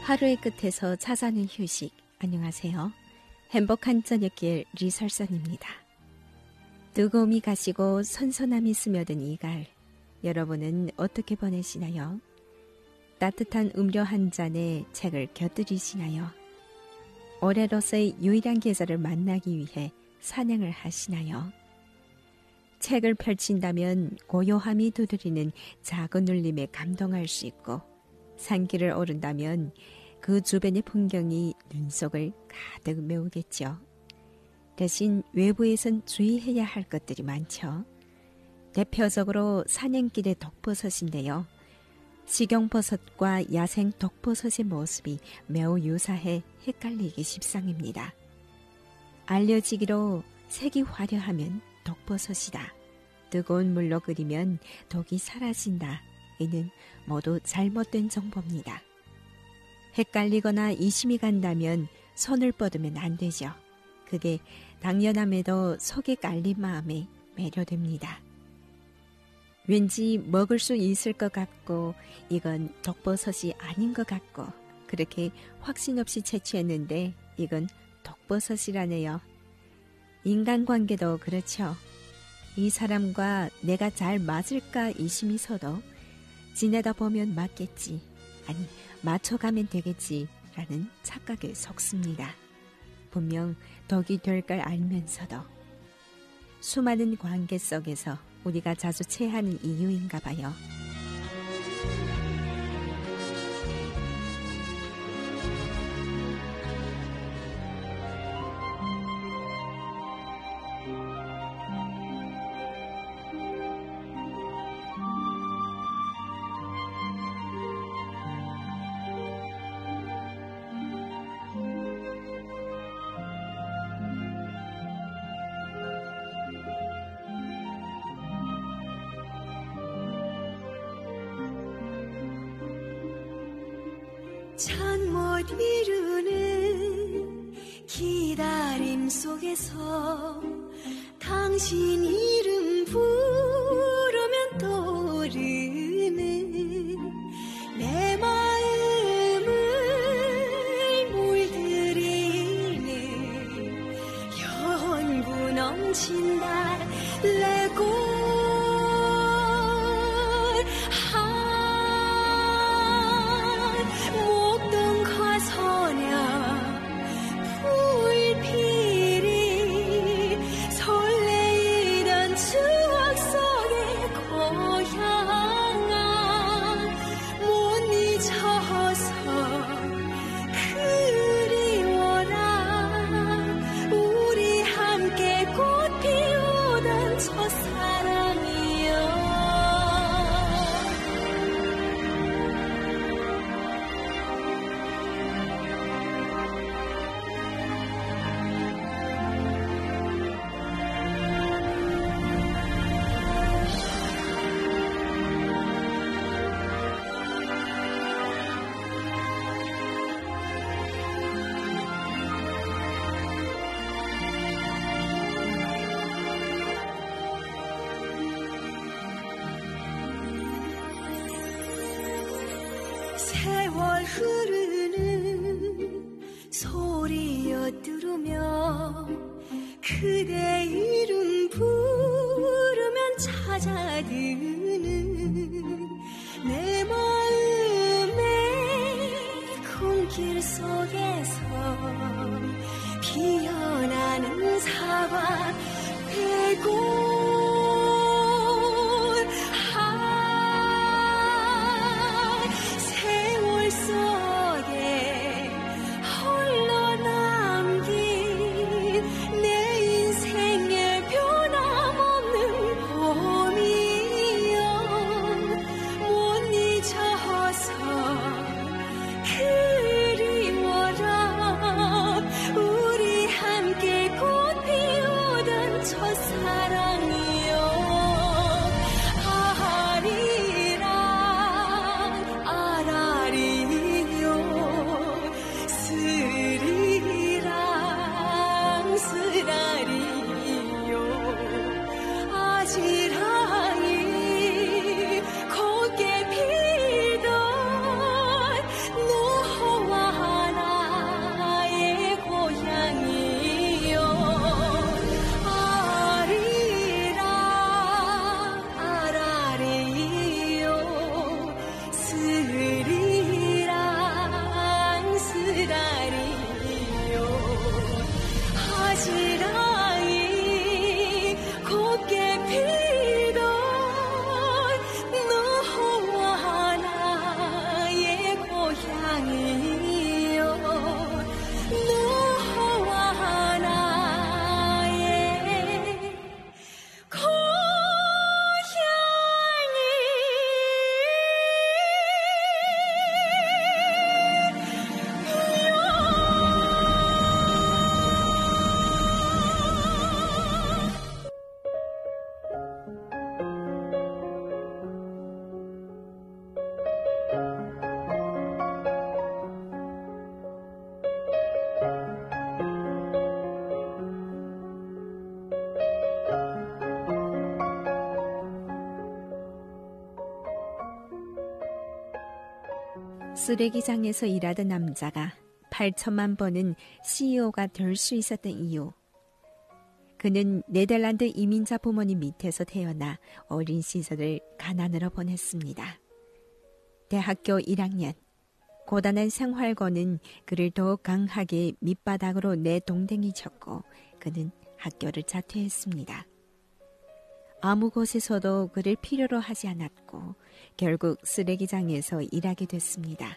하루의 끝에서 찾아는 휴식. 안녕하세요. 행복한 저녁길 리설선입니다. 뜨거움이 가시고 선선함이 스며든 이갈, 여러분은 어떻게 보내시나요? 따뜻한 음료 한 잔에 책을 곁들이시나요? 올해로서의 유일한 계절을 만나기 위해 산행을 하시나요? 책을 펼친다면 고요함이 두드리는 작은 울림에 감동할 수 있고, 산길을 오른다면 그 주변의 풍경이 눈속을 가득 메우겠죠. 대신 외부에선 주의해야 할 것들이 많죠. 대표적으로 산행길의 독버섯인데요. 식용버섯과 야생 독버섯의 모습이 매우 유사해 헷갈리기 십상입니다. 알려지기로 색이 화려하면 독버섯이다. 뜨거운 물로 끓이면 독이 사라진다. 이는 모두 잘못된 정보입니다. 헷갈리거나 의심이 간다면 손을 뻗으면 안 되죠. 그게 당연함에도 속에 깔린 마음에 매료됩니다. 왠지 먹을 수 있을 것 같고 이건 독버섯이 아닌 것 같고 그렇게 확신 없이 채취했는데 이건 독버섯이라네요. 인간관계도 그렇죠. 이 사람과 내가 잘 맞을까 의심이 서도 지내다 보면 맞겠지, 아니 맞춰가면 되겠지라는 착각에 속습니다. 분명 덕이 될 걸 알면서도. 수많은 관계 속에서 우리가 자주 체하는 이유인가 봐요. 잠 못 이루는 기다림 속에서 당신 이름 부르면 떠오르는 내 마음을 물들이는 연구 넘친다 레고 세월 흐르는 소리여 들으며 그대 이름 부르면 찾아드는 내 마음의 꿈길 속에서 피어나는 사과 되고 우리 함께 꽃 피우던 첫사랑 쓰레기장에서 일하던 남자가 8천만 버는 CEO가 될 수 있었던 이유. 그는 네덜란드 이민자 부모님 밑에서 태어나 어린 시절을 가난으로 보냈습니다. 대학교 1학년, 고단한 생활고는 그를 더욱 강하게 밑바닥으로 내동댕이쳤고 그는 학교를 자퇴했습니다. 아무 곳에서도 그를 필요로 하지 않았고 결국 쓰레기장에서 일하게 됐습니다.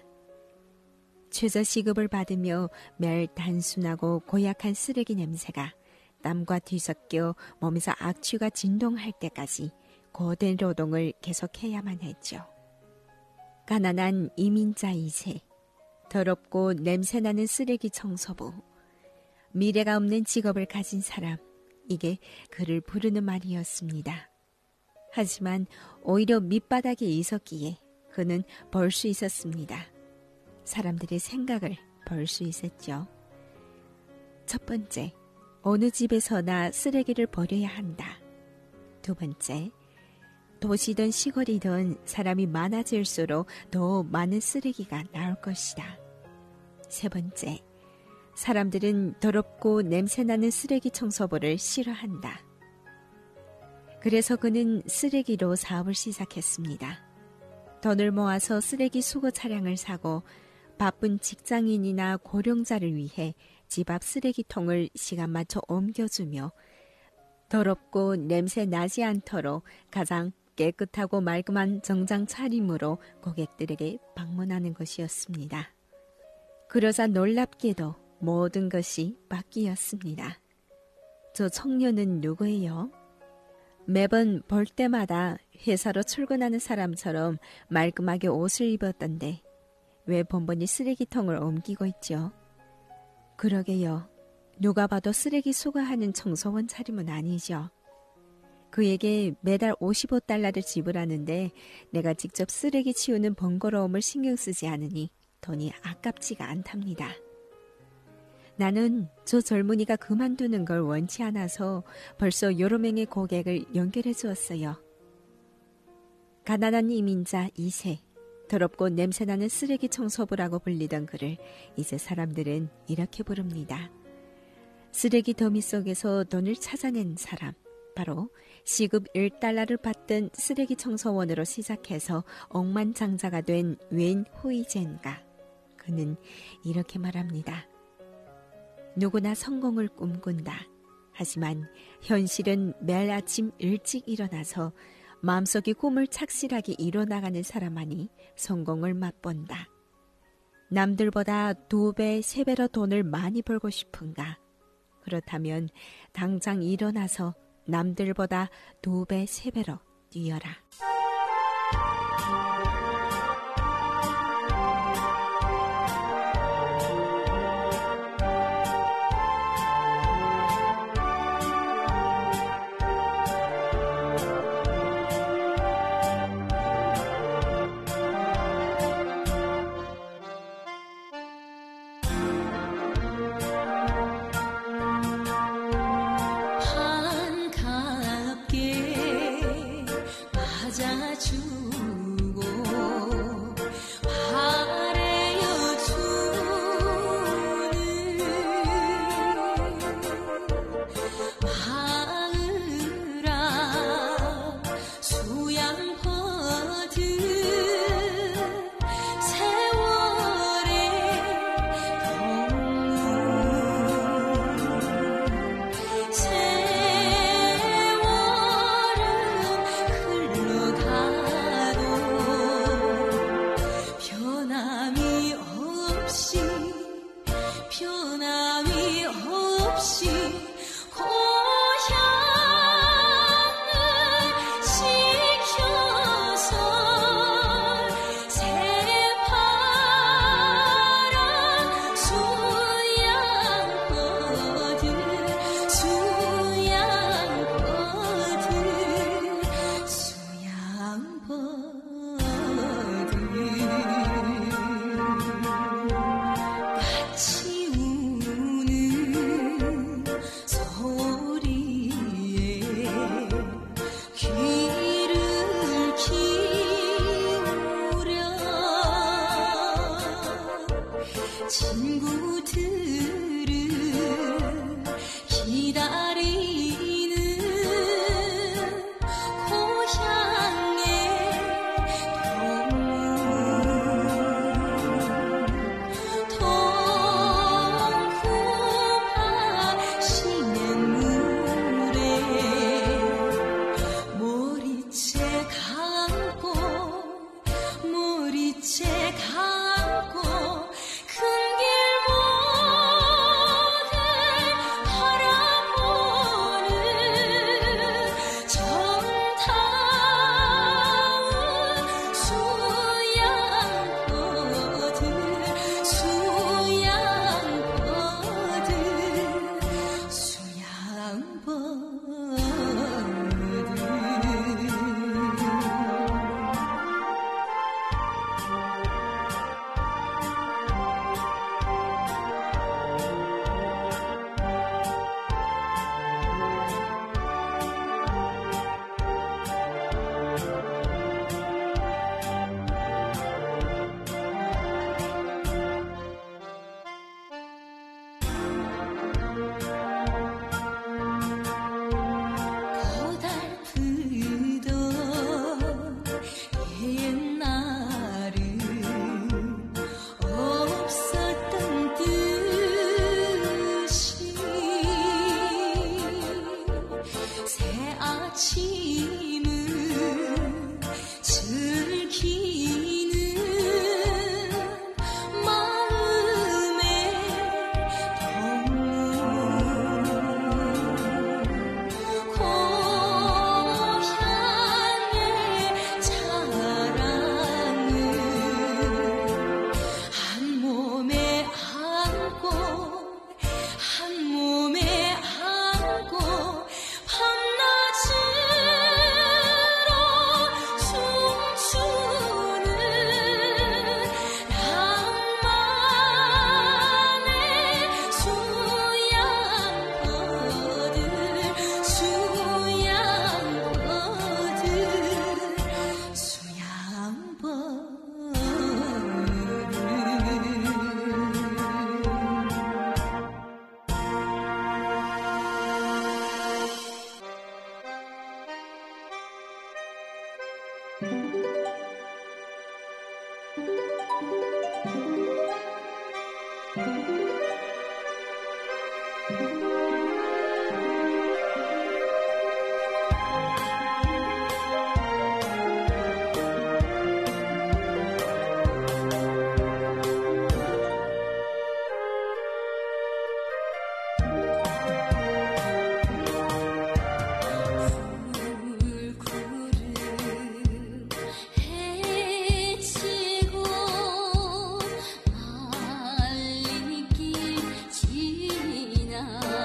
최저시급을 받으며 매일 단순하고 고약한 쓰레기 냄새가 땀과 뒤섞여 몸에서 악취가 진동할 때까지 고된 노동을 계속해야만 했죠. 가난한 이민자 2세, 더럽고 냄새나는 쓰레기 청소부, 미래가 없는 직업을 가진 사람, 이게 그를 부르는 말이었습니다. 하지만 오히려 밑바닥에 있었기에 그는 벌 수 있었습니다. 사람들의 생각을 벌 수 있었죠. 첫 번째, 어느 집에서나 쓰레기를 버려야 한다. 두 번째, 도시든 시골이든 사람이 많아질수록 더 많은 쓰레기가 나올 것이다. 세 번째, 사람들은 더럽고 냄새나는 쓰레기 청소부를 싫어한다. 그래서 그는 쓰레기로 사업을 시작했습니다. 돈을 모아서 쓰레기 수거 차량을 사고 바쁜 직장인이나 고령자를 위해 집 앞 쓰레기통을 시간 맞춰 옮겨주며 더럽고 냄새 나지 않도록 가장 깨끗하고 말끔한 정장 차림으로 고객들에게 방문하는 것이었습니다. 그러자 놀랍게도 모든 것이 바뀌었습니다. 저 청년은 누구예요? 매번 볼 때마다 회사로 출근하는 사람처럼 말끔하게 옷을 입었던데 왜 번번이 쓰레기통을 옮기고 있죠? 그러게요. 누가 봐도 쓰레기 수거하는 청소원 차림은 아니죠. 그에게 매달 $55를 지불하는데 내가 직접 쓰레기 치우는 번거로움을 신경 쓰지 않으니 돈이 아깝지가 않답니다. 나는 저 젊은이가 그만두는 걸 원치 않아서 벌써 여러 명의 고객을 연결해 주었어요. 가난한 이민자 2세, 더럽고 냄새나는 쓰레기 청소부라고 불리던 그를 이제 사람들은 이렇게 부릅니다. 쓰레기 더미 속에서 돈을 찾아낸 사람, 바로 시급 $1를 받던 쓰레기 청소원으로 시작해서 억만장자가 된 웬 후이젠가. 그는 이렇게 말합니다. 누구나 성공을 꿈꾼다. 하지만 현실은 매일 아침 일찍 일어나서 마음속의 꿈을 착실하게 이뤄나가는 사람만이 성공을 맛본다. 남들보다 2배, 3배로 돈을 많이 벌고 싶은가? 그렇다면 당장 일어나서 남들보다 2배, 3배로 뛰어라. 반갑게 맞아주고 지나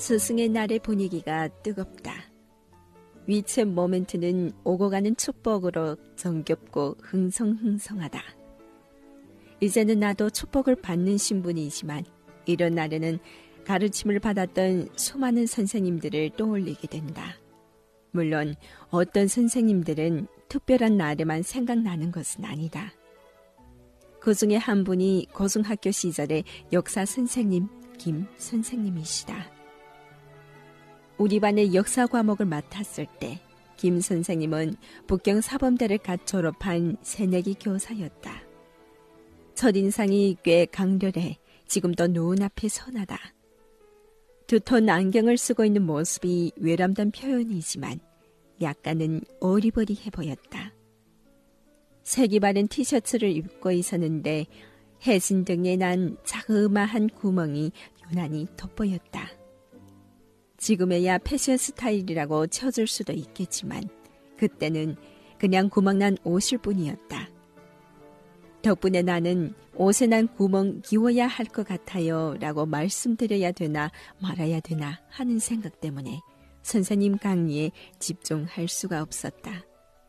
스승의 날의 분위기가 뜨겁다. 위챗 모멘트는 오고 가는 축복으로 정겹고 흥성흥성하다. 이제는 나도 축복을 받는 신분이지만 이런 날에는 가르침을 받았던 수많은 선생님들을 떠올리게 된다. 물론 어떤 선생님들은 특별한 날에만 생각나는 것은 아니다. 그 중에 한 분이 고등학교 시절의 역사 선생님 김 선생님이시다. 우리 반의 역사 과목을 맡았을 때 김 선생님은 북경 사범대를 갓 졸업한 새내기 교사였다. 첫인상이 꽤 강렬해 지금도 눈앞에 선하다. 두터운 안경을 쓰고 있는 모습이 외람된 표현이지만 약간은 어리버리해 보였다. 색이 바른 티셔츠를 입고 있었는데 해진 등에 난 자그마한 구멍이 유난히 돋보였다. 지금에야 패션 스타일이라고 쳐줄 수도 있겠지만 그때는 그냥 구멍난 옷일 뿐이었다. 덕분에 나는 옷에 난 구멍 끼워야 할 것 같아요 라고 말씀드려야 되나 말아야 되나 하는 생각 때문에 선생님 강의에 집중할 수가 없었다.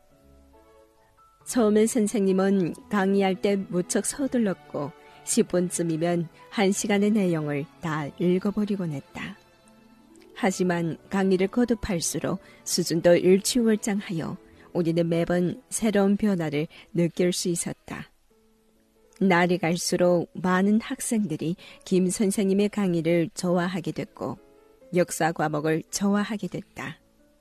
처음엔 선생님은 강의할 때 무척 서둘렀고 10분쯤이면 1시간의 내용을 다 읽어버리곤 했다. 하지만 강의를 거듭할수록 수준도 일취월장하여 우리는 매번 새로운 변화를 느낄 수 있었다. 날이 갈수록 많은 학생들이 김 선생님의 강의를 좋아하게 됐고 역사 과목을 좋아하게 됐다.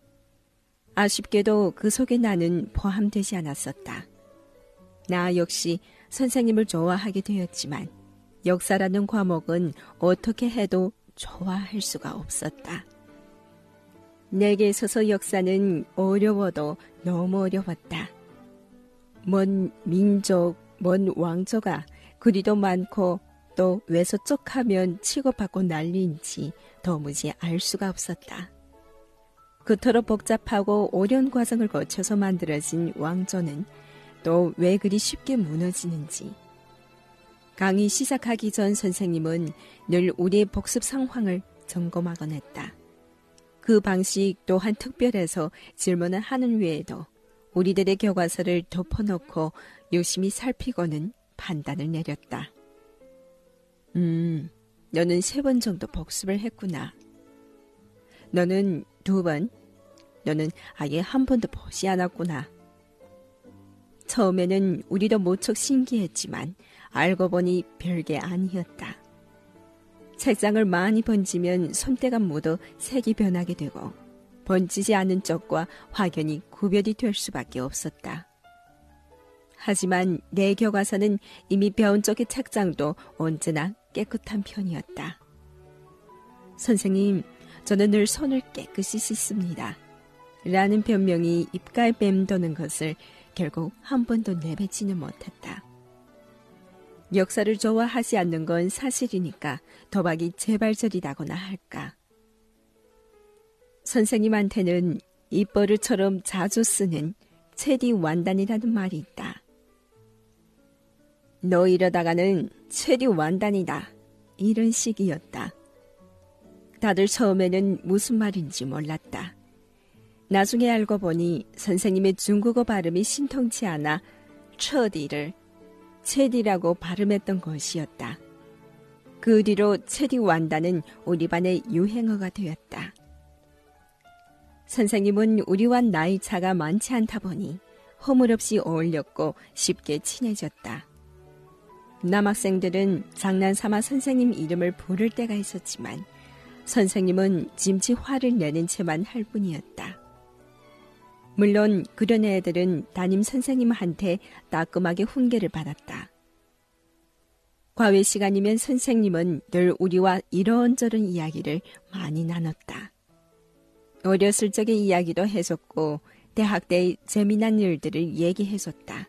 아쉽게도 그 속에 나는 포함되지 않았었다. 나 역시 선생님을 좋아하게 되었지만 역사라는 과목은 어떻게 해도 좋아할 수가 없었다. 내게 있어서 역사는 어려워도 너무 어려웠다. 먼 민족, 먼 왕조가 그리도 많고 또 왜 서쪽하면 치고받고 난리인지 도무지 알 수가 없었다. 그토록 복잡하고 오랜 과정을 거쳐서 만들어진 왕조는 또 왜 그리 쉽게 무너지는지. 강의 시작하기 전 선생님은 늘 우리의 복습 상황을 점검하곤 했다. 그 방식 또한 특별해서 질문을 하는 외에도 우리들의 교과서를 덮어놓고 유심히 살피고는 판단을 내렸다. 너는 3번 정도 복습을 했구나. 너는 2번, 너는 아예 한 번도 보지 않았구나. 처음에는 우리도 무척 신기했지만 알고 보니 별게 아니었다. 책장을 많이 번지면 손때가 묻어 색이 변하게 되고 번지지 않은 쪽과 확연히 구별이 될 수밖에 없었다. 하지만 내 교과서는 이미 배운 쪽의 책장도 언제나 깨끗한 편이었다. 선생님, 저는 늘 손을 깨끗이 씻습니다. 라는 변명이 입가에 맴도는 것을 결국 한 번도 내뱉지는 못했다. 역사를 좋아하지 않는 건 사실이니까 도박이 재발절이라고나 할까. 선생님한테는 입버릇처럼 자주 쓰는 체디 완단이라는 말이 있다. 너 이러다가는 체디 완단이다. 이런 식이었다. 다들 처음에는 무슨 말인지 몰랐다. 나중에 알고 보니 선생님의 중국어 발음이 신통치 않아 처디를 체디라고 발음했던 것이었다. 그 뒤로 체디 완단은 우리 반의 유행어가 되었다. 선생님은 우리와 나이 차가 많지 않다 보니 허물없이 어울렸고 쉽게 친해졌다. 남학생들은 장난삼아 선생님 이름을 부를 때가 있었지만 선생님은 짐치 화를 내는 채만 할 뿐이었다. 물론 그런 애들은 담임 선생님한테 따끔하게 훈계를 받았다. 과외 시간이면 선생님은 늘 우리와 이런저런 이야기를 많이 나눴다. 어렸을 적의 이야기도 해줬고 대학 때의 재미난 일들을 얘기해줬다.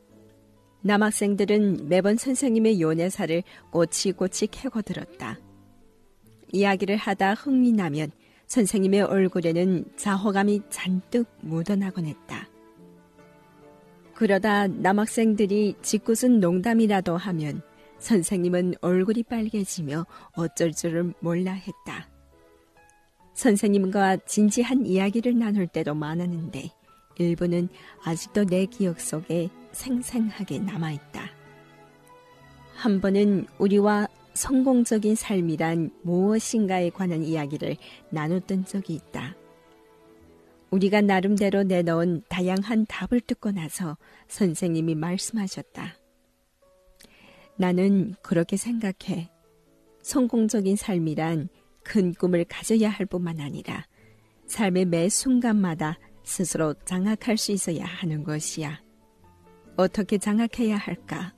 남학생들은 매번 선생님의 연애사를 꼬치꼬치 캐고 들었다. 이야기를 하다 흥이 나면 선생님의 얼굴에는 자호감이 잔뜩 묻어나곤 했다. 그러다 남학생들이 짓궂은 농담이라도 하면 선생님은 얼굴이 빨개지며 어쩔 줄을 몰라 했다. 선생님과 진지한 이야기를 나눌 때도 많았는데 일부는 아직도 내 기억 속에 생생하게 남아있다. 한 번은 우리와 성공적인 삶이란 무엇인가에 관한 이야기를 나눴던 적이 있다. 우리가 나름대로 내놓은 다양한 답을 듣고 나서 선생님이 말씀하셨다. 나는 그렇게 생각해. 성공적인 삶이란 큰 꿈을 가져야 할 뿐만 아니라 삶의 매 순간마다 스스로 장악할 수 있어야 하는 것이야. 어떻게 장악해야 할까?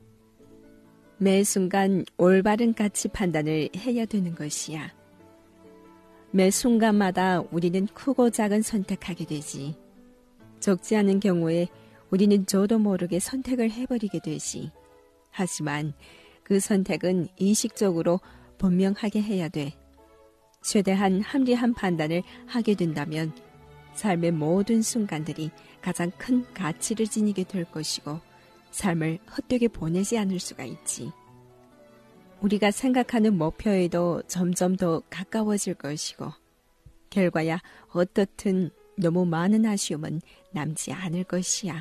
매 순간 올바른 가치 판단을 해야 되는 것이야. 매 순간마다 우리는 크고 작은 선택하게 되지. 적지 않은 경우에 우리는 저도 모르게 선택을 해버리게 되지. 하지만 그 선택은 의식적으로 분명하게 해야 돼. 최대한 합리한 판단을 하게 된다면 삶의 모든 순간들이 가장 큰 가치를 지니게 될 것이고 삶을 헛되게 보내지 않을 수가 있지. 우리가 생각하는 목표에도 점점 더 가까워질 것이고 결과야 어떻든 너무 많은 아쉬움은 남지 않을 것이야.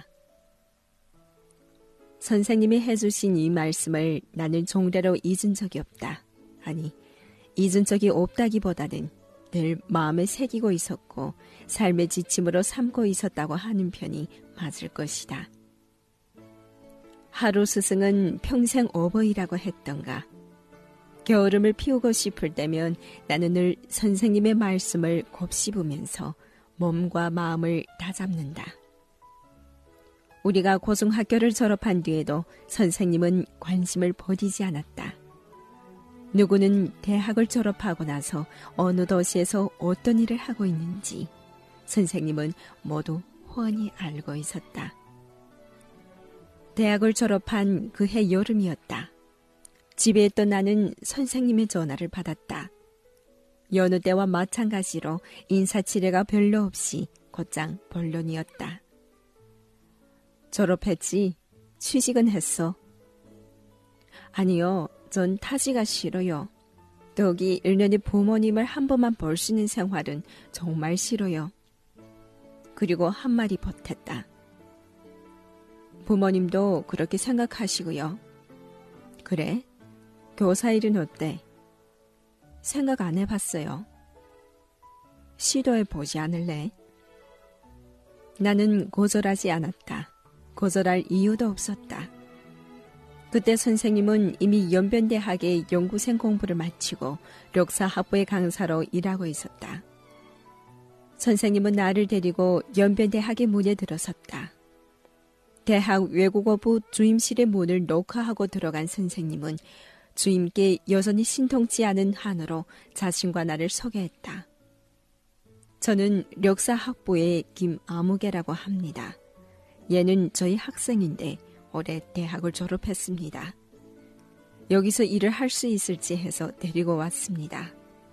선생님이 해주신 이 말씀을 나는 종래로 잊은 적이 없다. 아니, 잊은 적이 없다기보다는 늘 마음에 새기고 있었고 삶의 지침으로 삼고 있었다고 하는 편이 맞을 것이다. 하루 스승은 평생 오버이라고 했던가. 게으름을 피우고 싶을 때면 나는 늘 선생님의 말씀을 곱씹으면서 몸과 마음을 다잡는다. 우리가 고등학교를 졸업한 뒤에도 선생님은 관심을 버리지 않았다. 누구는 대학을 졸업하고 나서 어느 도시에서 어떤 일을 하고 있는지 선생님은 모두 훤히 알고 있었다. 대학을 졸업한 그 해 여름이었다. 집에 있던 나는 선생님의 전화를 받았다. 여느 때와 마찬가지로 인사치레가 별로 없이 곧장 본론이었다. 졸업했지? 취직은 했어? 아니요, 전 타지가 싫어요. 더욱이 1년에 부모님을 한 번만 볼 수 있는 생활은 정말 싫어요. 그리고 한마디 보탰다. 부모님도 그렇게 생각하시고요. 그래? 교사 일은 어때? 생각 안 해봤어요. 시도해보지 않을래? 나는 거절하지 않았다. 거절할 이유도 없었다. 그때 선생님은 이미 연변대학의 연구생 공부를 마치고 력사학부의 강사로 일하고 있었다. 선생님은 나를 데리고 연변대학의 문에 들어섰다. 대학 외국어부 주임실의 문을 녹화하고 들어간 선생님은 주임께 여전히 신통치 않은 한어로 자신과 나를 소개했다. 저는 력사학부의 김아무개라고 합니다. 얘는 저희 학생인데 올해 대학을 졸업했습니다. 여기서 일을 할 수 있을지 해서 데리고 왔습니다.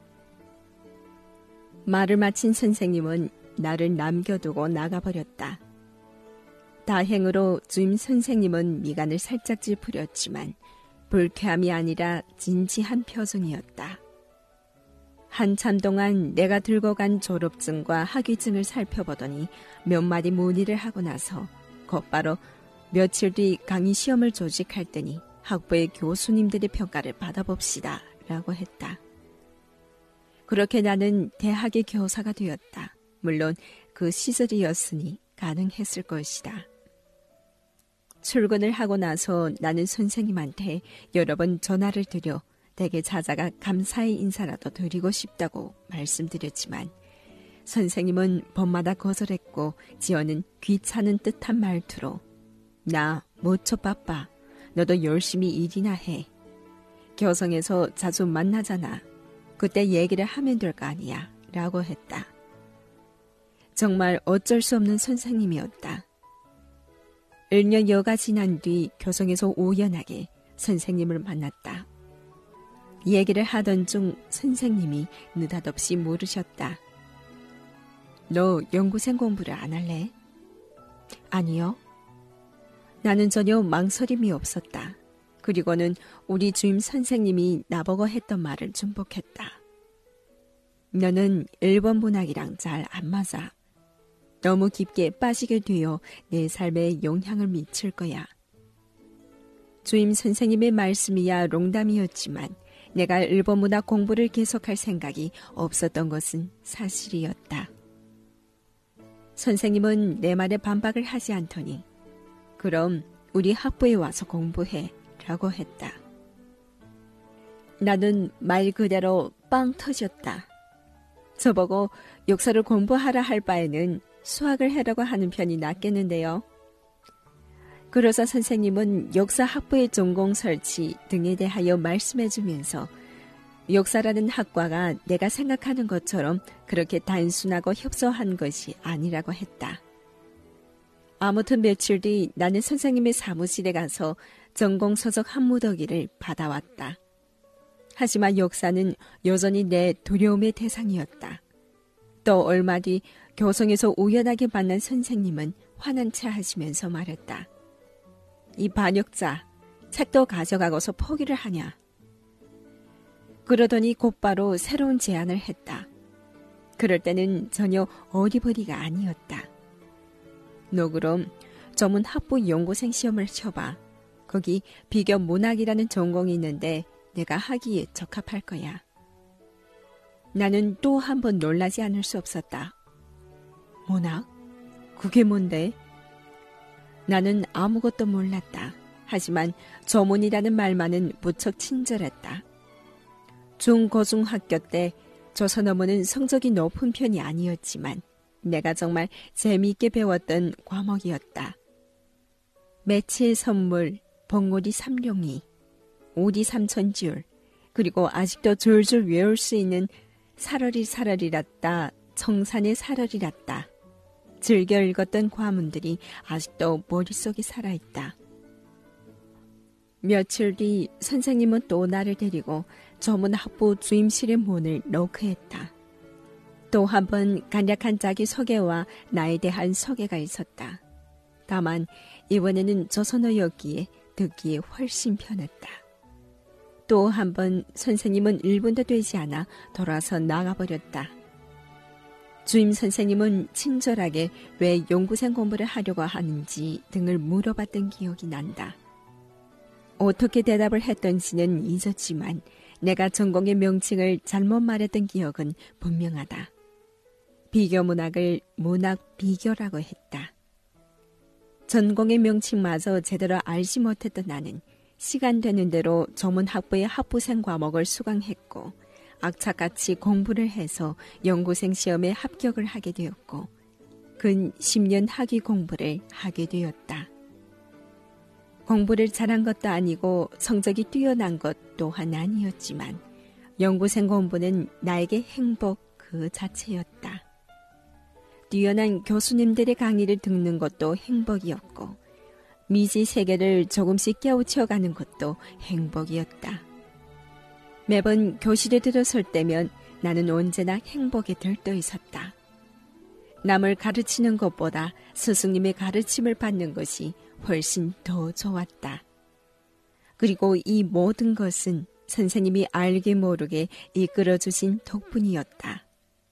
말을 마친 선생님은 나를 남겨두고 나가버렸다. 다행으로 주임 선생님은 미간을 살짝 찌푸렸지만 불쾌함이 아니라 진지한 표정이었다. 한참 동안 내가 들고 간 졸업증과 학위증을 살펴보더니 몇 마디 문의를 하고 나서 곧바로 며칠 뒤 강의 시험을 조직할 때니 학부의 교수님들의 평가를 받아봅시다 라고 했다. 그렇게 나는 대학의 교사가 되었다. 물론 그 시절이었으니 가능했을 것이다. 출근을 하고 나서 나는 선생님한테 여러 번 전화를 드려 댁에 찾아가 감사의 인사라도 드리고 싶다고 말씀드렸지만 선생님은 번마다 거절했고 지어는 귀찮은 듯한 말투로 나 무척 바빠. 너도 열심히 일이나 해. 교성에서 자주 만나잖아. 그때 얘기를 하면 될 거 아니야 라고 했다. 정말 어쩔 수 없는 선생님이었다. 1년 여가 지난 뒤 교성에서 우연하게 선생님을 만났다. 얘기를 하던 중 선생님이 느닷없이 물으셨다. 너 연구생 공부를 안 할래? 아니요. 나는 전혀 망설임이 없었다. 그리고는 우리 주임 선생님이 나보고 했던 말을 중복했다. 너는 일본 문학이랑 잘 안 맞아. 너무 깊게 빠지게 되어 내 삶에 영향을 미칠 거야. 주임 선생님의 말씀이야 농담이었지만 내가 일본 문학 공부를 계속할 생각이 없었던 것은 사실이었다. 선생님은 내 말에 반박을 하지 않더니 그럼 우리 학부에 와서 공부해 라고 했다. 나는 말 그대로 빵 터졌다. 저보고 역사를 공부하라 할 바에는 수학을 해라고 하는 편이 낫겠는데요. 그러자 선생님은 역사 학부의 전공 설치 등에 대하여 말씀해주면서 역사라는 학과가 내가 생각하는 것처럼 그렇게 단순하고 협소한 것이 아니라고 했다. 아무튼 며칠 뒤 나는 선생님의 사무실에 가서 전공 서적 한 무더기를 받아왔다. 하지만 역사는 여전히 내 두려움의 대상이었다. 또 얼마 뒤 교성에서 우연하게 만난 선생님은 화난 체 하시면서 말했다. 이 반역자, 책도 가져가고서 포기를 하냐. 그러더니 곧바로 새로운 제안을 했다. 그럴 때는 전혀 어리버리가 아니었다. 너 그럼 전문 학부 연구생 시험을 쳐봐. 거기 비교 문학이라는 전공이 있는데 내가 하기에 적합할 거야. 나는 또 한 번 놀라지 않을 수 없었다. 문학? 그게 뭔데? 나는 아무것도 몰랐다. 하지만 조문이라는 말만은 무척 친절했다. 중고중학교 때 조선어문은 성적이 높은 편이 아니었지만 내가 정말 재미있게 배웠던 과목이었다. 매치의 선물, 봉오리 삼룡이, 오리 삼천줄, 그리고 아직도 줄줄 외울 수 있는 사러리 사러리랐다, 청산의 사러리랐다. 즐겨 읽었던 과문들이 아직도 머릿속에 살아있다. 며칠 뒤 선생님은 또 나를 데리고 전문학부 주임실의 문을 노크했다. 또 한 번 간략한 자기소개와 나에 대한 소개가 있었다. 다만 이번에는 조선어였기에 듣기에 훨씬 편했다. 또 한 번 선생님은 1분도 되지 않아 돌아서 나가버렸다. 주임 선생님은 친절하게 왜 연구생 공부를 하려고 하는지 등을 물어봤던 기억이 난다. 어떻게 대답을 했던지는 잊었지만 내가 전공의 명칭을 잘못 말했던 기억은 분명하다. 비교문학을 문학 비교라고 했다. 전공의 명칭마저 제대로 알지 못했던 나는 시간 되는 대로 전문학부의 학부생 과목을 수강했고 악착같이 공부를 해서 연구생 시험에 합격을 하게 되었고 근 10년 학위 공부를 하게 되었다. 공부를 잘한 것도 아니고 성적이 뛰어난 것 또한 아니었지만 연구생 공부는 나에게 행복 그 자체였다. 뛰어난 교수님들의 강의를 듣는 것도 행복이었고 미지 세계를 조금씩 깨우쳐가는 것도 행복이었다. 매번 교실에 들어설 때면 나는 언제나 행복에 들떠 있었다. 남을 가르치는 것보다 스승님의 가르침을 받는 것이 훨씬 더 좋았다. 그리고 이 모든 것은 선생님이 알게 모르게 이끌어주신 덕분이었다.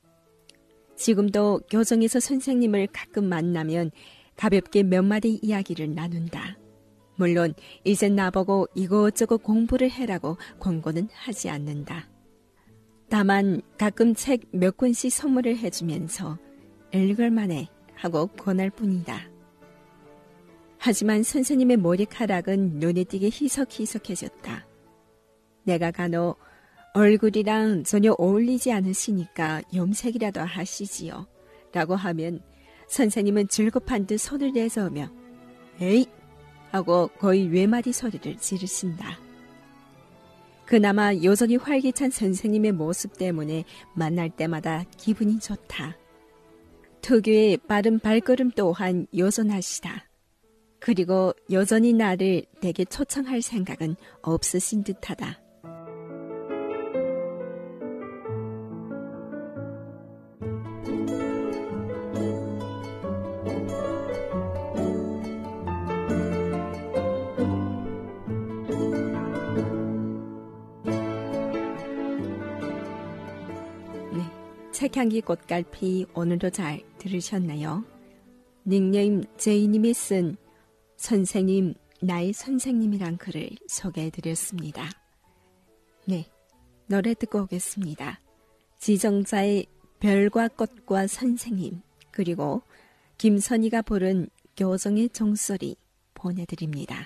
지금도 교정에서 선생님을 가끔 만나면 가볍게 몇 마디 이야기를 나눈다. 물론 이젠 나보고 이것저것 공부를 해라고 권고는 하지 않는다. 다만 가끔 책 몇 권씩 선물을 해주면서 읽을만해 하고 권할 뿐이다. 하지만 선생님의 머리카락은 눈에 띄게 희석희석해졌다. 내가 간혹 얼굴이랑 전혀 어울리지 않으시니까 염색이라도 하시지요 라고 하면 선생님은 즐겁한 듯 손을 내저으며 에이! 하고 거의 외마디 소리를 지르신다. 그나마 여전히 활기찬 선생님의 모습 때문에 만날 때마다 기분이 좋다. 특유의 빠른 발걸음 또한 여전하시다. 그리고 여전히 나를 내게 초청할 생각은 없으신 듯하다. 색향기 꽃갈피 오늘도 잘 들으셨나요? 닉네임 제이님이 쓴 선생님, 나의 선생님이란 글을 소개해드렸습니다. 네, 노래 듣고 오겠습니다. 지정자의 별과 꽃과 선생님, 그리고 김선희가 부른 교정의 종소리 보내드립니다.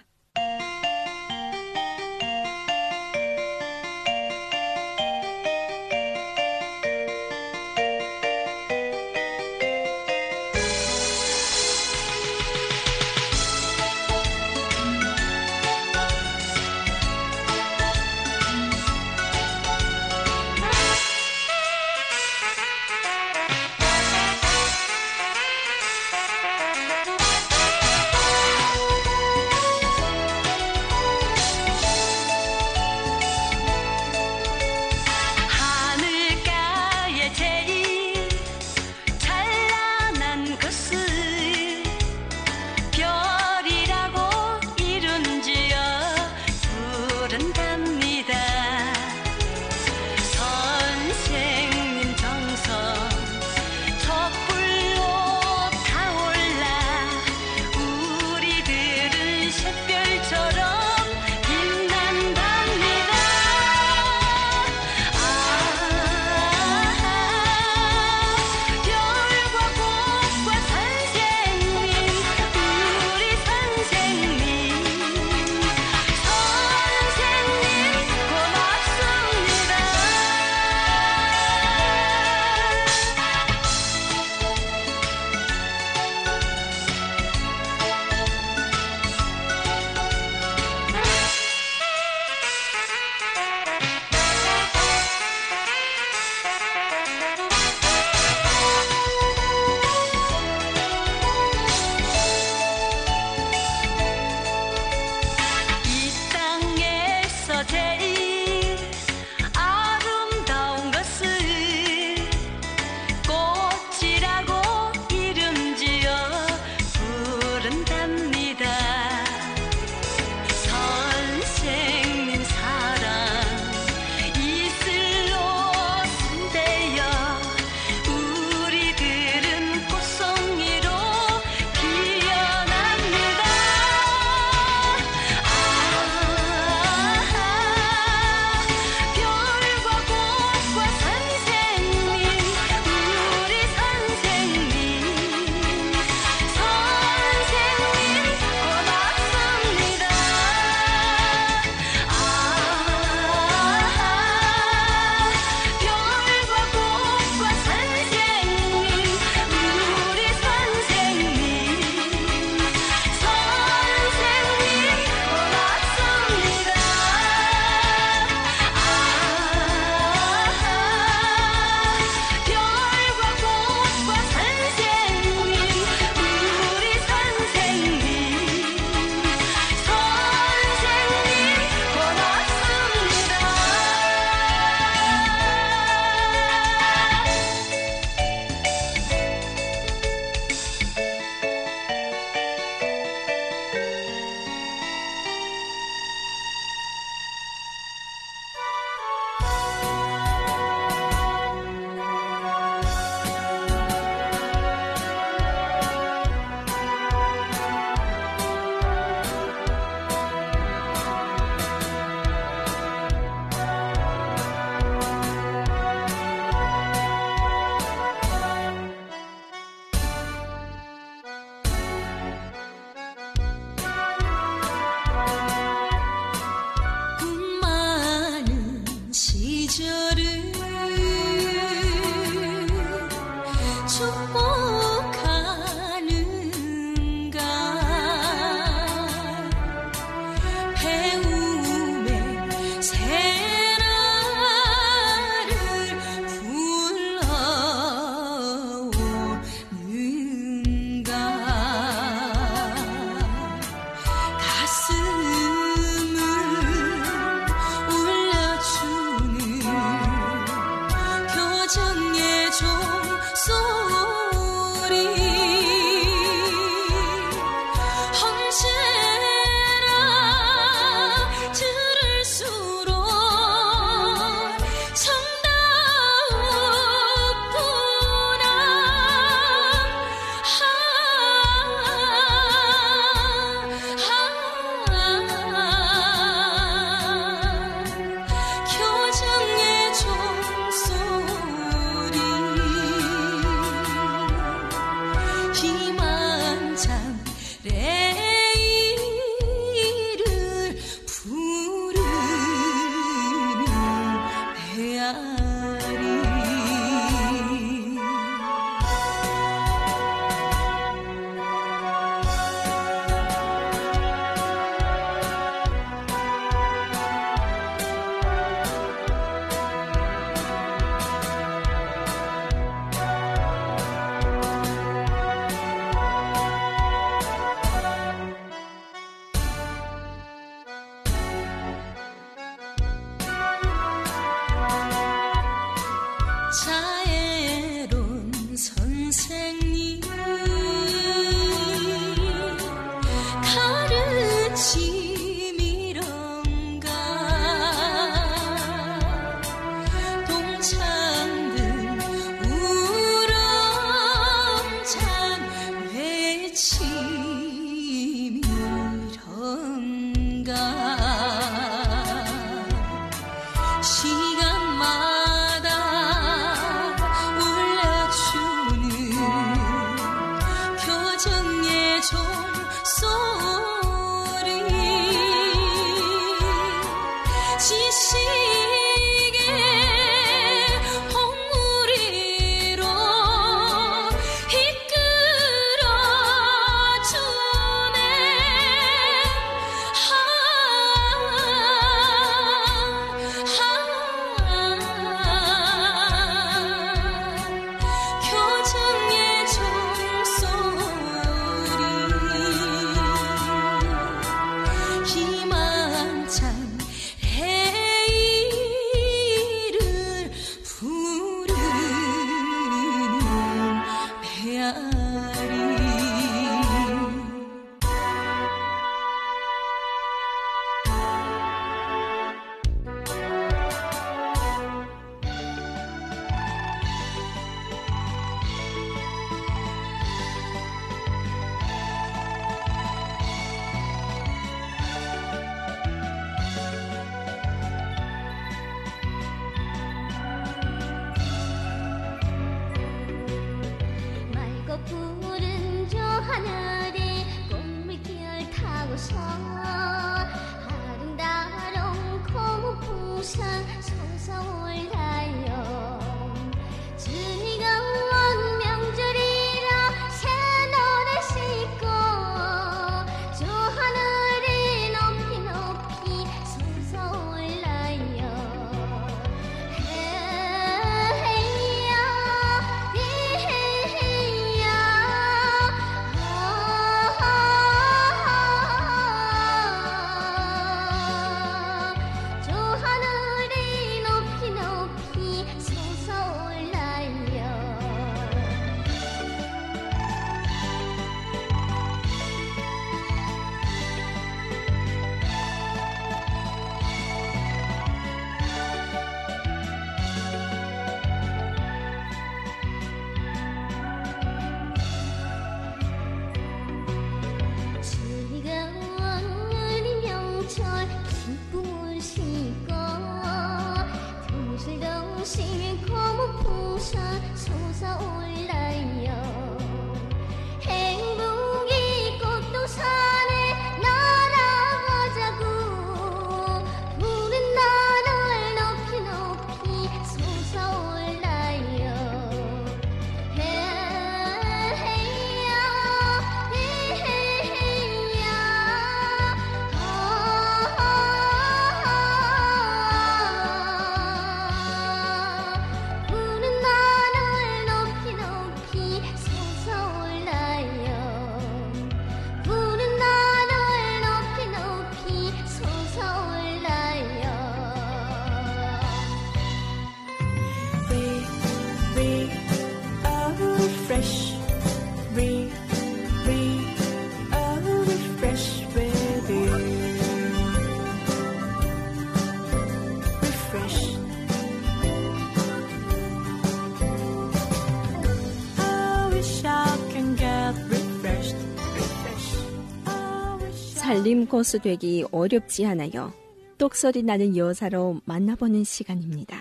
살림 고수 되기 어렵지 않아요. 똑소리 나는 여사로 만나보는 시간입니다.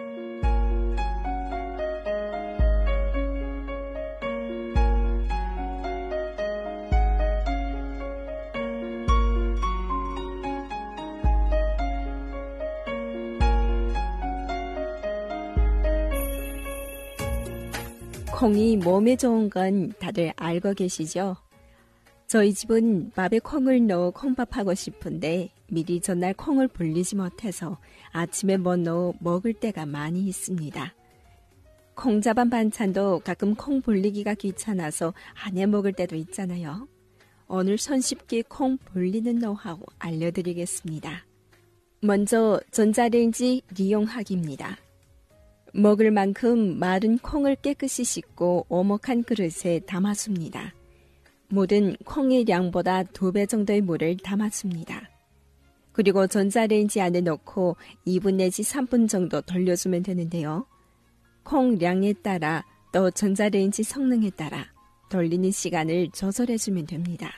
콩이 몸에 좋은 건 다들 알고 계시죠? 저희 집은 밥에 콩을 넣어 콩밥하고 싶은데 미리 전날 콩을 불리지 못해서 아침에 못 넣어 먹을 때가 많이 있습니다. 콩자반 반찬도 가끔 콩 불리기가 귀찮아서 안 해 먹을 때도 있잖아요. 오늘 손쉽게 콩 불리는 노하우 알려드리겠습니다. 먼저 전자레인지 이용하기입니다. 먹을 만큼 마른 콩을 깨끗이 씻고 오목한 그릇에 담아줍니다. 물은 콩의 양보다 2배 정도의 물을 담아줍니다. 그리고 전자레인지 안에 넣고 2분 내지 3분 정도 돌려주면 되는데요. 콩 량에 따라 또 전자레인지 성능에 따라 돌리는 시간을 조절해주면 됩니다.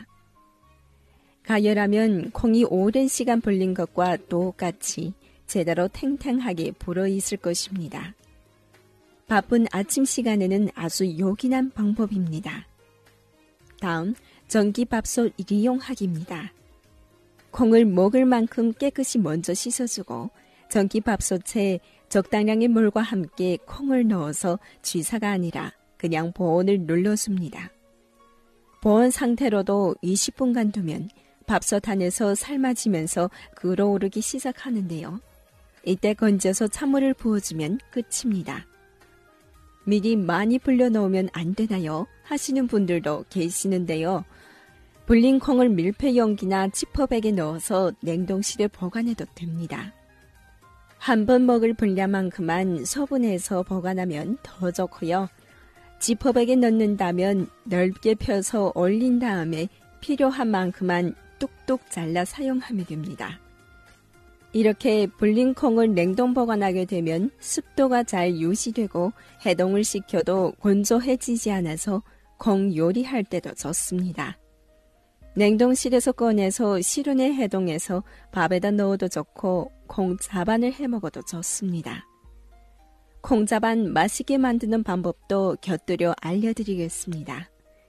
가열하면 콩이 오랜 시간 불린 것과 똑같이 제대로 탱탱하게 불어있을 것입니다. 바쁜 아침 시간에는 아주 요긴한 방법입니다. 다음, 전기밥솥 이용하기입니다. 콩을 먹을 만큼 깨끗이 먼저 씻어주고 전기밥솥에 적당량의 물과 함께 콩을 넣어서 쥐사가 아니라 그냥 보온을 눌러줍니다. 보온 상태로도 20분간 두면 밥솥 안에서 삶아지면서 끓어오르기 시작하는데요. 이때 건져서 찬물을 부어주면 끝입니다. 미리 많이 불려 넣으면 안 되나요? 하시는 분들도 계시는데요. 불린 콩을 밀폐용기나 지퍼백에 넣어서 냉동실에 보관해도 됩니다. 한 번 먹을 분량만큼만 소분해서 보관하면 더 좋고요. 지퍼백에 넣는다면 넓게 펴서 얼린 다음에 필요한 만큼만 뚝뚝 잘라 사용하면 됩니다. 이렇게 불린 콩을 냉동 보관하게 되면 습도가 잘 유지되고 해동을 시켜도 건조해지지 않아서 콩 요리할 때도 좋습니다. 냉동실에서 꺼내서 실온에 해동해서 밥에다 넣어도 좋고 콩자반을 해먹어도 좋습니다. 콩자반 맛있게 만드는 방법도 곁들여 알려드리겠습니다.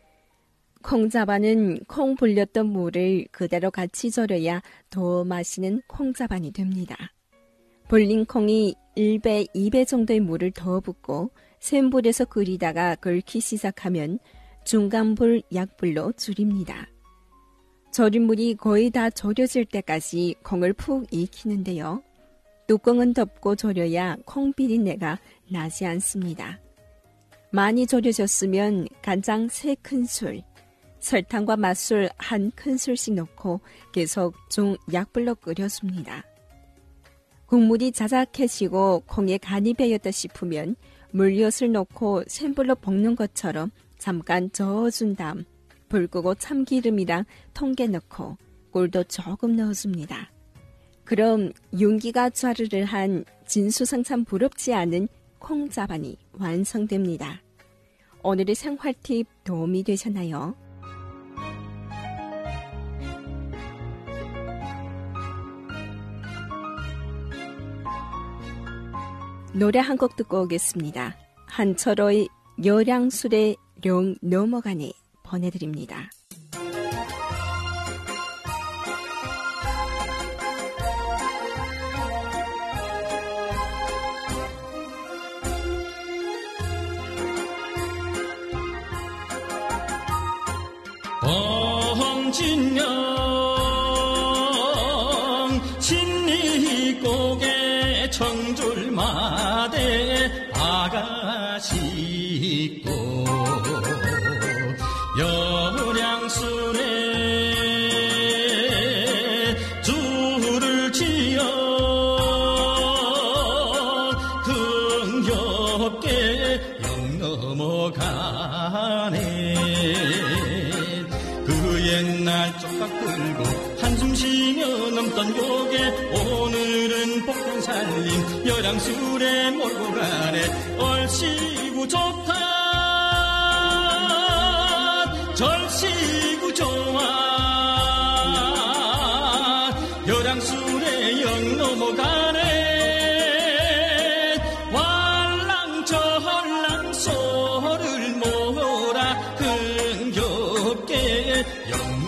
콩자반은 콩 불렸던 물을 그대로 같이 절여야 더 맛있는 콩자반이 됩니다. 불린 콩이 1배, 2배 정도의 물을 더 붓고 센 불에서 끓이다가 끓기 시작하면 중간불, 약불로 줄입니다. 절인 물이 거의 다 졸여질 때까지 콩을 푹 익히는데요. 뚜껑은 덮고 졸여야 콩 비린내가 나지 않습니다. 많이 졸여졌으면 간장 3큰술, 설탕과 맛술 1큰술씩 넣고 계속 중약불로 끓여줍니다. 국물이 자작해지고 콩에 간이 배였다 싶으면 물엿을 넣고 센 불로 볶는 것처럼 잠깐 저어준 다음 불 끄고 참기름이랑 통깨 넣고 꿀도 조금 넣어줍니다. 그럼 윤기가 좌르르한 진수성찬 부럽지 않은 콩자반이 완성됩니다. 오늘의 생활 팁 도움이 되셨나요? 노래 한 곡 듣고 오겠습니다. 한철호의 여량술의 령 넘어가니 보내드립니다. 범진령 진리곡에 청줄마대 아가씨고 여량순에 줄을 지어 흥겹게 영 넘어가네. 그 옛날 쪽박 들고 한숨 쉬며 넘던 요게 오늘은 복동 살림 여량술에 몰고 가네. 얼씨구 좋다 절씨구 좋아 열양술에 영 넘어가네 왈랑절랑 소를 몰아 흥겹게 영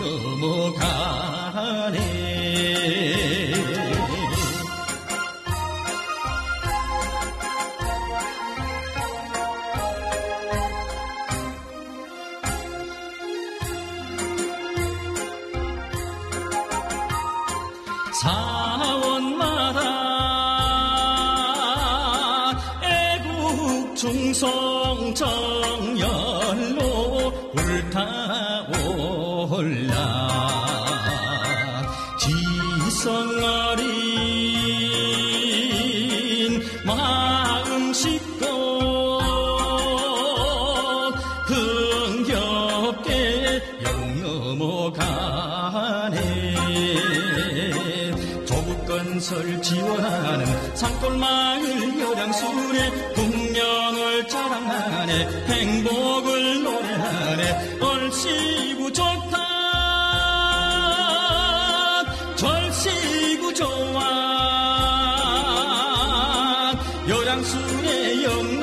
넘어가네 사원마다 애국중성 정열로 불타올라 지성어린 마음 싣고 흥겹게 영 넘어가네 건설 지원하는 산골마을 열양술에 분명을 자랑하네 행복을 노래하네 얼씨구 좋다 절씨구 좋아 열양술에 영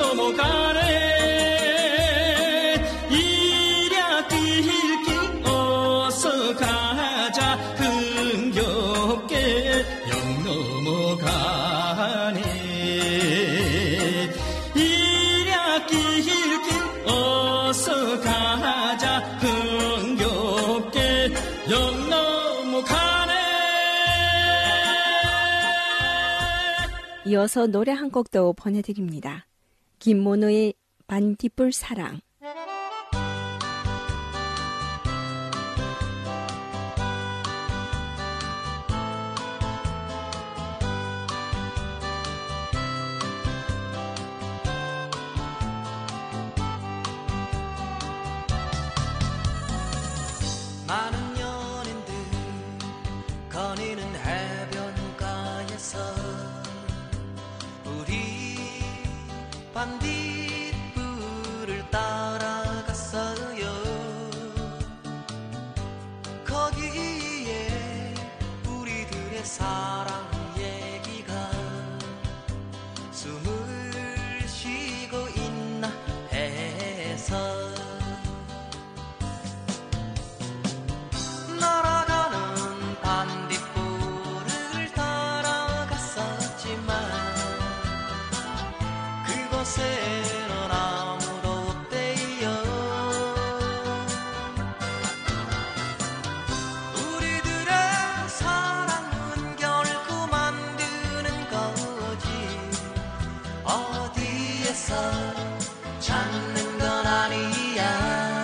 넘어가네 이랴 뛸길 어서 가자 흥겹게 넘어가네 이랴 길길 어서 가자 흥겹게 영 넘어가네 이어서 노래 한 곡도 보내드립니다. 김모노의 반딧불 사랑. 많은 연인들 거니는 해변가에서 우리 반딧불을 따라갔어요. 거기에 우리들의 사랑 얘기가 숨을 쉬고 있나 해서 날아가는 반딧불을 따라갔었지만 그곳에는 아무도 없대요. 우리들의 사랑은 결코 만드는 거지 어디에서 찾는 건 아니야.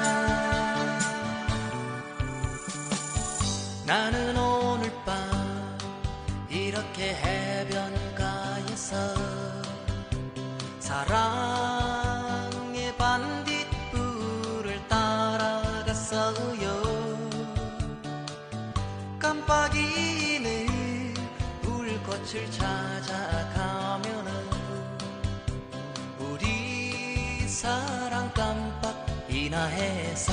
나는 오늘 밤 이렇게 해변가에서 사랑의 반딧불을 따라갔어요. 깜빡이는 불꽃을 찾아가면은 우리 사랑 깜빡이나 해서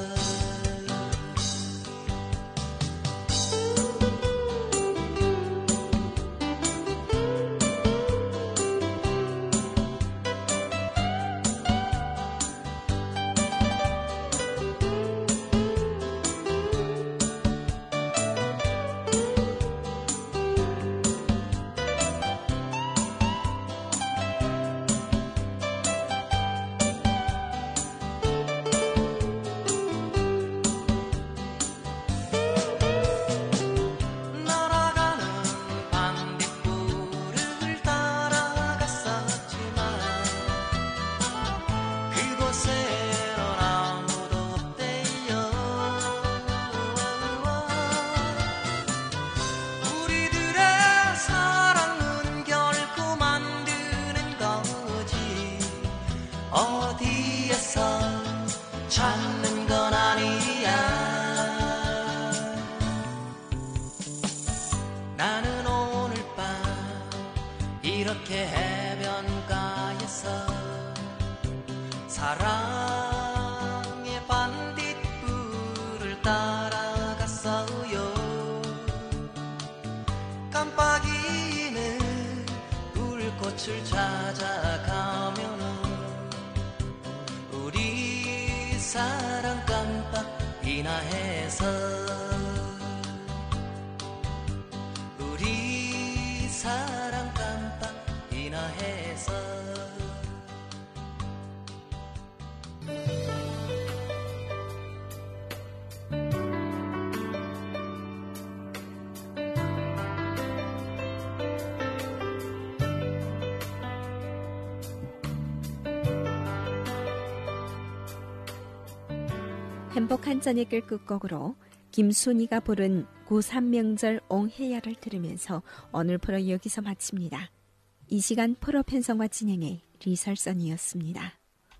찾는 건 아니야. 나는 오늘 밤 이렇게 해변가에서 사랑의 반딧불을 따라갔어요. 끝을 찾아가면은 우리 사랑 깜빡이나 해서 우리 사랑 깜빡이나 해서 행복한 저녁을 끝곡으로 김순희가 부른 고3명절 옹해야를 들으면서 오늘 프로 여기서 마칩니다. 이 시간 프로 편성과 진행의 리설선이었습니다.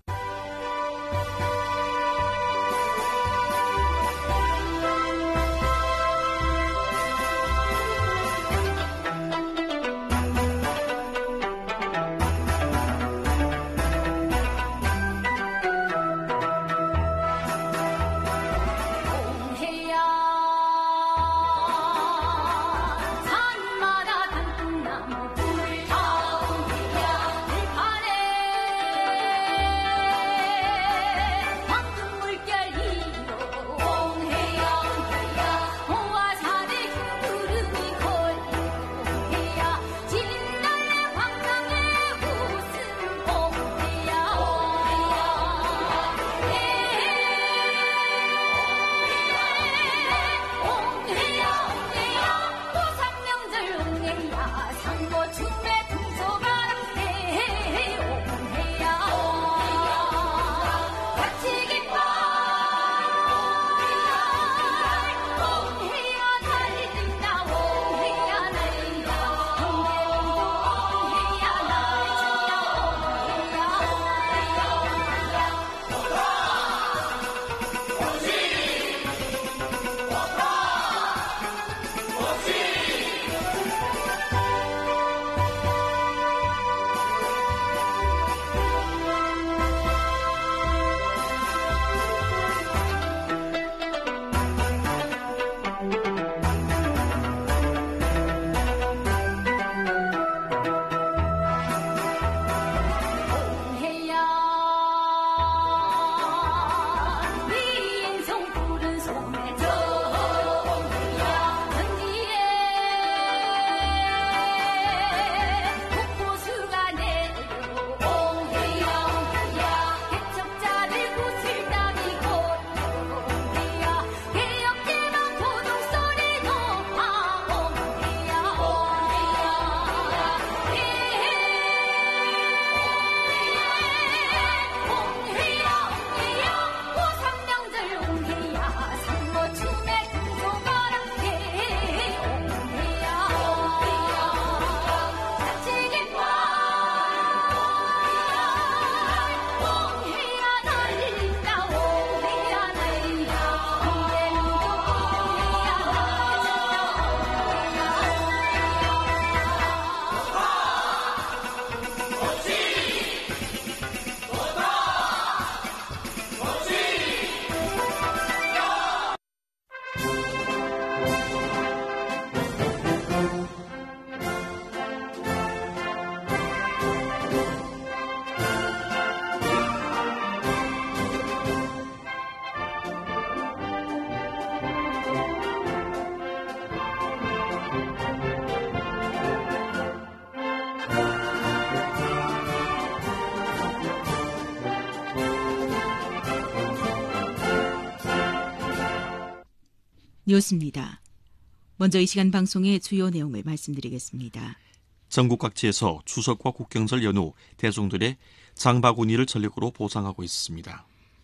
뉴스입니다. 먼저 이 시간 방송의 주요 내용을 말씀드리겠습니다. 전국 각지에서 추석과 국경절 연휴 대중들의 장바구니를 전력으로 보상하고 있습니다.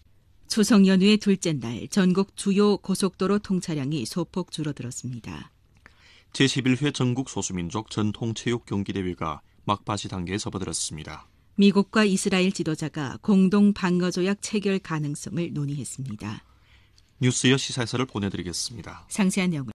추석 연휴의 둘째 날 전국 주요 고속도로 통차량이 소폭 줄어들었습니다. 제11회 전국 소수민족 전통체육 경기대회가 막바지 단계에 접어들었습니다. 미국과 이스라엘 지도자가 공동 방어조약 체결 가능성을 논의했습니다. 뉴스여 시사회사를 보내드리겠습니다. 상세한 내용을